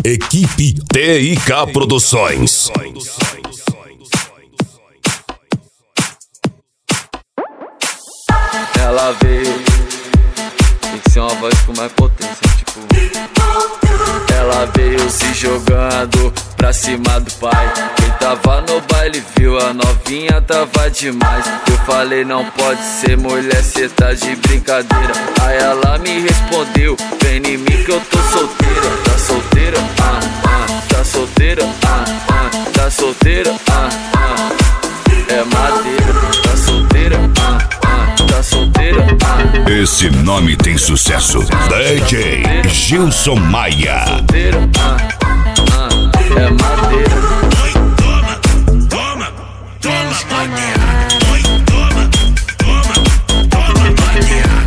Equipe TIK Produções. Ela veio, tem que ser uma voz com mais potência, tipo. Ela veio se jogando pra cima do pai. Quem tava no baile viu, a novinha tava demais. Eu falei, não pode ser, mulher, cê tá de brincadeira. Aí ela me respondeu, vem em mim que eu tô solteira. Tá solteira? Tá solteira? Tá solteira? É madeira. Tá solteira? Tá solteira? Esse nome tem sucesso. DJ Gilson Maia. Solteira? É madeira. Toma, maneira. Toma, maneira.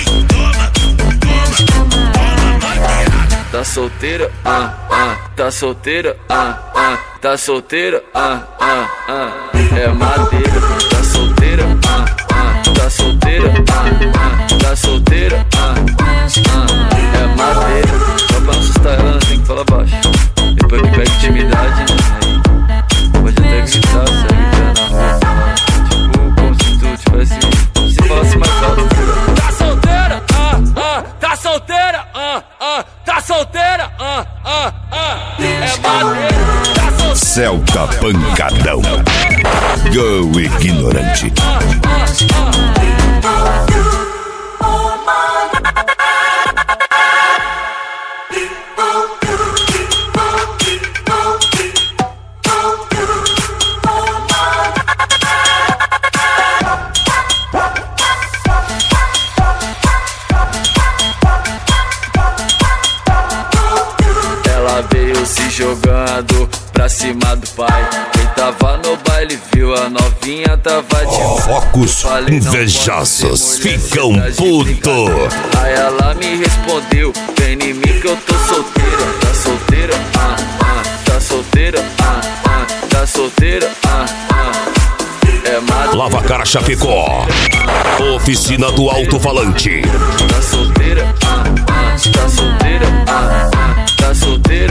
Tá solteira? Tá solteira? Tá solteira? É madeira. Tá solteira? Tá solteira? Tá solteira? É madeira. Só pra não assustar ela, tem que falar baixo. Depois que pega intimidade, né? Aí pode até gritar, segue pé na rua. Tipo, como se tu tivesse. Se falasse mais alto. Tá solteira? Tá solteira? Tá solteira? É madeira. Tá solteira? Celta Pancadão. Go ignorante. Ela veio se jogando pra cima do pai. Quem tava no baile viu, a novinha tava de Focos invejosos ficam puto. Aí ela me respondeu, vem em mim que eu tô solteira. Tá solteira? Tá solteira? Tá solteira? É madeira. Lava Cara Chapecó. Oficina do Alto-Falante. Tá solteira? Tá solteira? Tá solteira?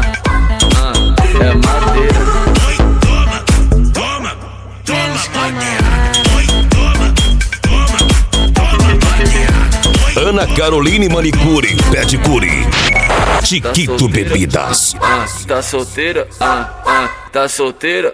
É madeira. Toma, maneira. Toma, maneira. Ana Caroline Manicure, Pedicure. Chiquito Bebidas. Tá solteira? Tá solteira?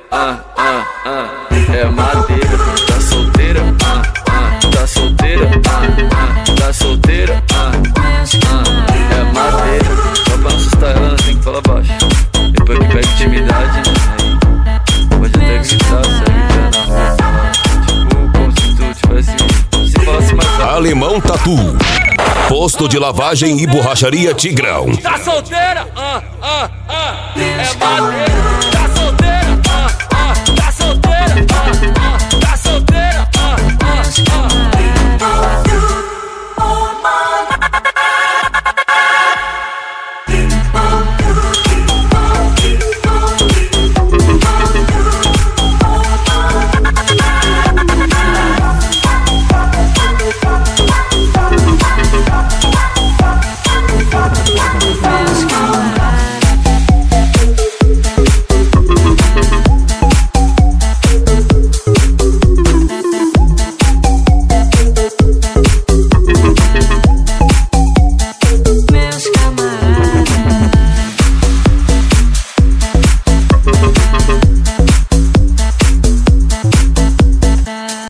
É madeira. Tá solteira? Tá solteira? Tá solteira? É madeira. Só pra não assustar ela, tem que falar baixo. Depois que pega intimidade, né? Aí pode até gritar, segue pé na rua. Tipo, como se tu tivesse. Se falasse mais alto. Alemão Tatu. Posto de lavagem e borracharia Tigrão. Tá solteira? É madeira. Tá solteira? Tá solteira?